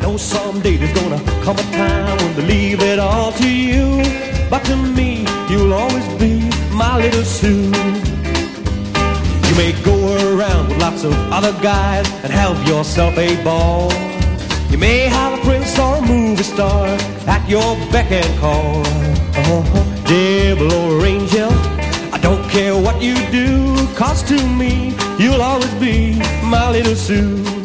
know someday there's gonna come a time when they leave it all to you. But to me, you'll always be my little Sue. You may go around with lots of other guys and have yourself a ball. You may have a prince or a movie star at your beck and call. Devil or angel, I don't care what you do, 'cause to me, you'll always be my little Sue.